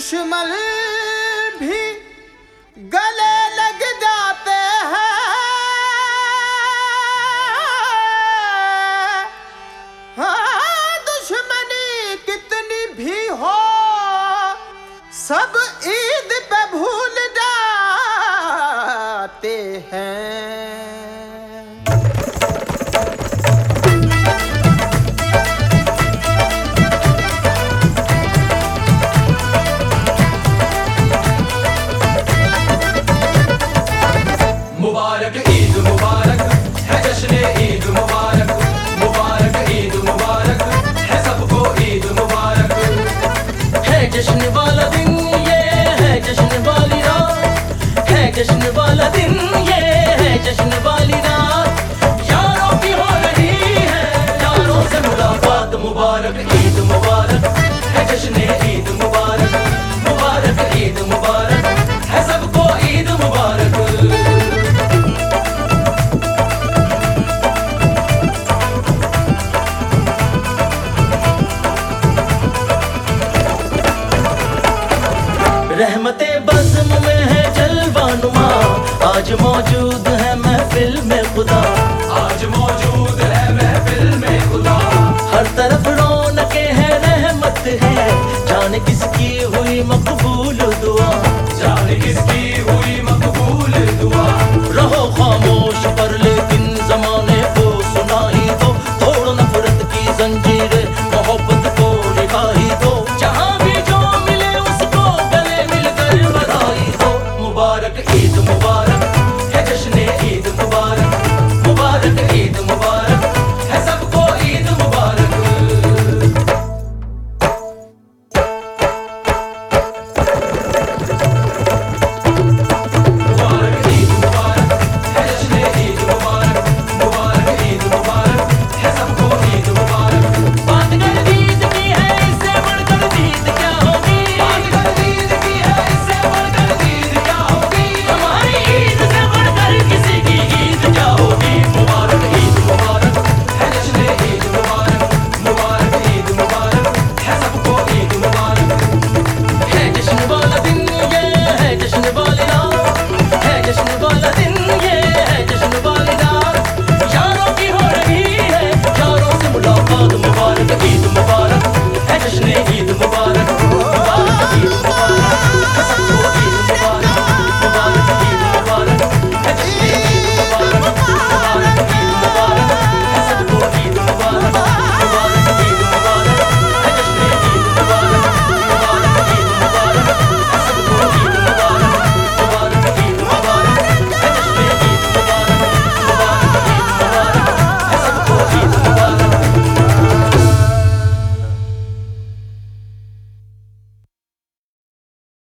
दुश्मन भी गले लग जाते हैं। हाँ, दुश्मनी कितनी भी हो सब ईद पे भूल जाते हैं। मुबारक ईद मुबारक है, जश्न ईद मुबारक, मुबारक ईद मुबारक है, सबको ईद मुबारक। है जश्न वाला दिन ये है जश्न वाली रात, है जश्न वाला दिन ये है जश्न वाली रात। यारों की हो रही है यारों से मुलाकात। मुबारक ईद मुबारक है, जश्न ईद मुबारक, मुबारक ईद मुबारक है, सबको ईद मुबारक। रहमते बज़्म में है जलवा नुमा, आज मौजूद